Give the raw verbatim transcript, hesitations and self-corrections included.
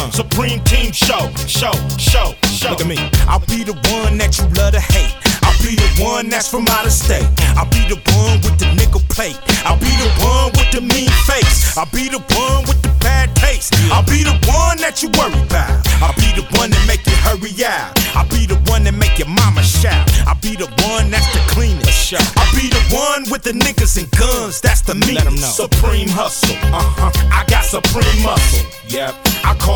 Uh, Supreme Team Show, show, show, show. Look at me. I'll be the one that you love to hate. I'll be the one that's from out of state. I'll be the one with the nickel plate. I'll be the one with the mean face. I'll be the one with the bad taste. I'll be the one that you worry about. I'll be the one that make you hurry out. I'll be the one that make your mama shout. I'll be the one that's the cleanest. I'll be the one with the niggas and guns. That's the meanest. Supreme hustle. Uh huh. I got supreme muscle. Yep. I call